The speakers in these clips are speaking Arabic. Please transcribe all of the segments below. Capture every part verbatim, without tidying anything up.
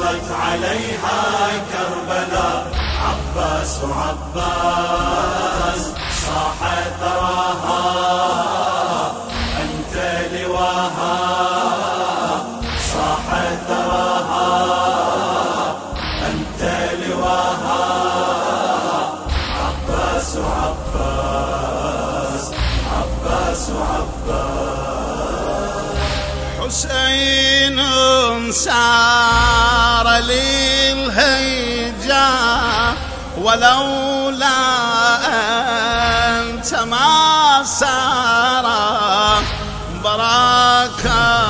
صلت عليها كربلاء. عباس وعباس صاح ثراها، أنت لواها صاح ثراها، أنت لواها. عباس وعباس عباس وعباس. حسين سار للهيجاء، ولولا أنت ما سار. بارك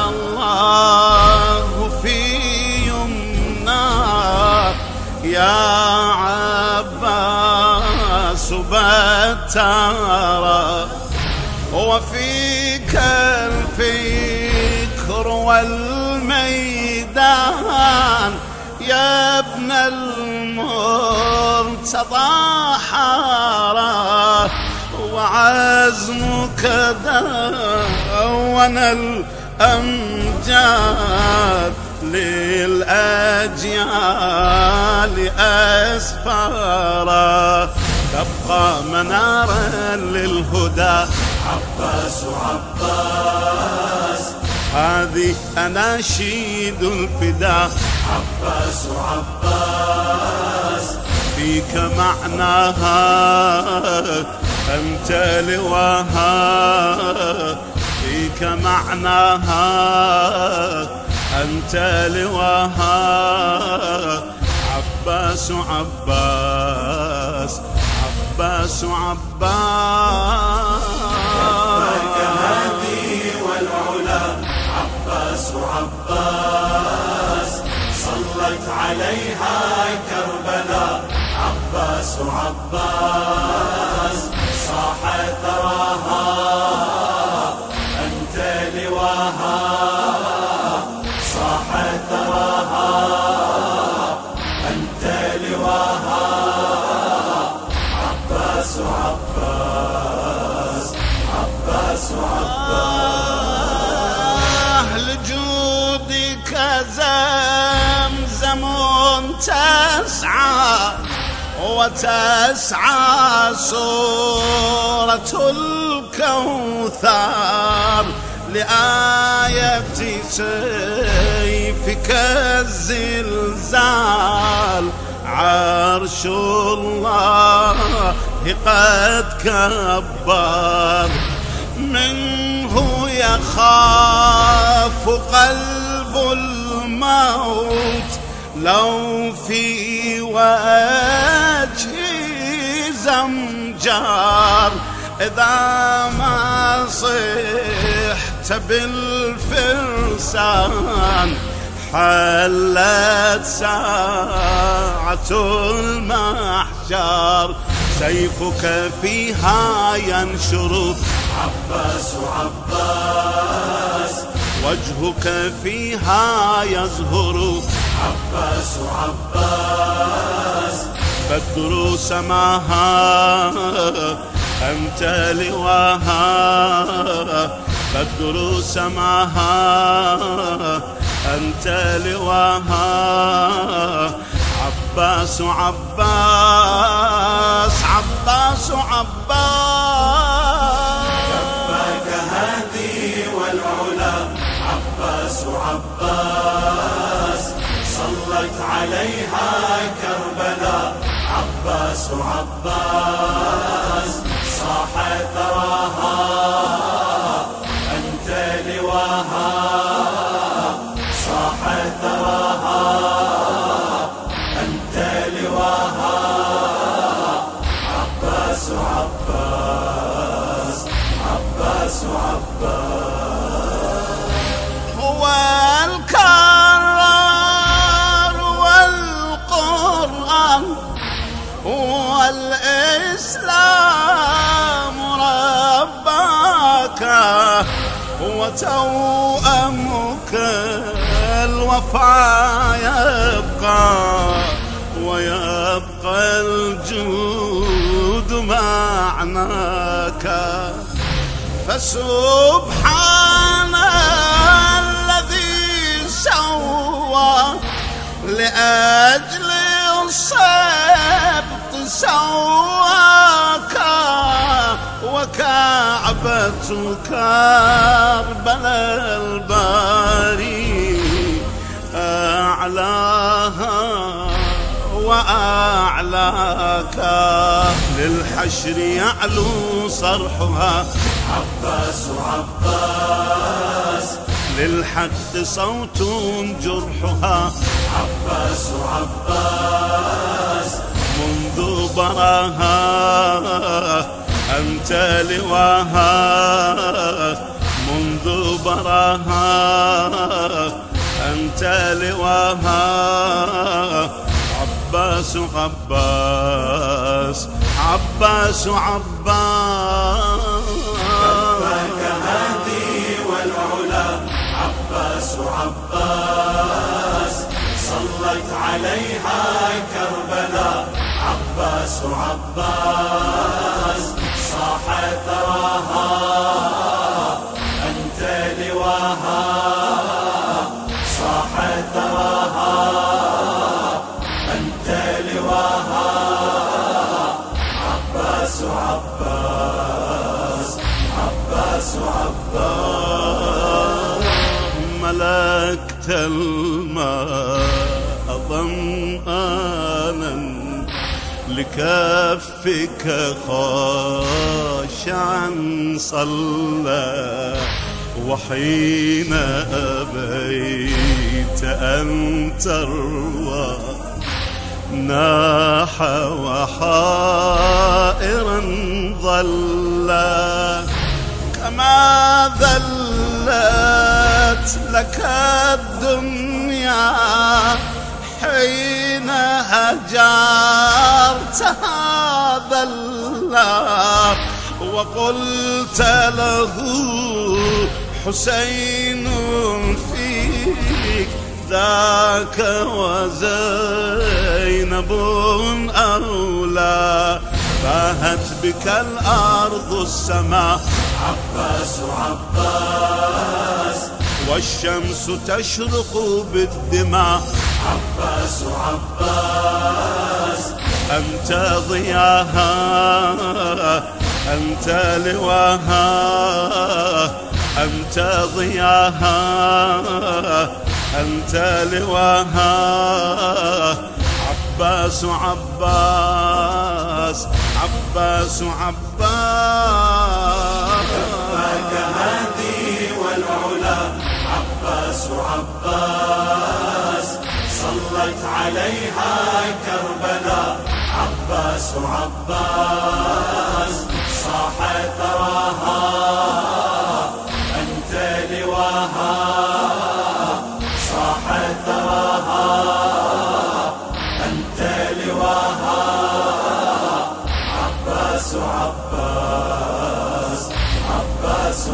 الله في يمناك يا عباس بتارا، وفيك الفكر والميدان يا ابن المرتضى حارة. وعزمك دون الأمجاد للأجيال أسفارا، تبقى منارا للهدى. عباس وعباس هذه أناشيد الفداء. عباس وعباس فيك معناها أنت لواها، فيك معناها أنت لواها. عباس عباس عباس عباس. كفاك هذه والعلا. عباس وعباس صلت عليها كربلاء. عباس وعباس صاح ثراها، أنت لواها صاح ثراها، أنت لواها. عباس وعباس عباس وعباس. لجودك زمزم تسعى، وتسعى سورة الكوثر. لآية سيفك الزلزال، عرش الله قد كبر. منه يخاف قلب الموت، لو في وجهي زمجار. إذا ما صحت بالفرسان، حلت ساعة المحشر. سيفك فيها ينشر. عباس وعباس وجهك فيها يزهر. عباس وعباس بدر سماها أنت لواها، بدر سماها أنت لواها. عباس عباس عباس عباس. كفاك هذه والعلا. عباس وعباس صلت عليها كربلاء. عباس وعباس صاح ثراها، أنت لواها صاح ثراها، أنت لواها. عباس وعباس عباس وعباس. هو الكرار والقرآن والإسلام رباك، وتوأمك الوفا يبقى، ويبقى الجود معناك. فسبحان الذي سوى لأجل الصبط سواك وكعبة كربلاء الباري أعلاها وأعلاك للحشر يعلو صرحها عباس عباس للحق صوت جرحها عباس عباس منذ براها أنت لواها منذ براها أنت لواها عباس عباس عباس عباس كفاك هذه والعلا عباس عباس صلت عليها كربلاء عباس عباس صاح ثراها أنت لواها صاح ثراها أنت لواها عباس عباس عباس عباس ملكت الماء ظمآنا لكفك خاشعا صلى وحين أبيت أن تروى ناح وحائرا ظلا كما ذلت لك الدنيا حين هجرتها ذلا وقلت له حسين فيك ذاك وزينب أولى باهت بك الأرض السماء عباس عباس والشمس تشرق بالدماء عباس عباس أنت ضياها أنت لواها أنت ضياها أنت لواها عباس عباس عباس عباس كفاك هذه والعلا عباس عباس صلت عليها كربلاء عباس عباس صاح ثراها أنت لواها صاح ثراها أنت لواها عباس عباس عباس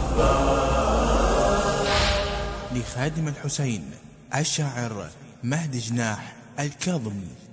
عباس لخادم الحسين الشاعر مهدي جناح الكاظمي.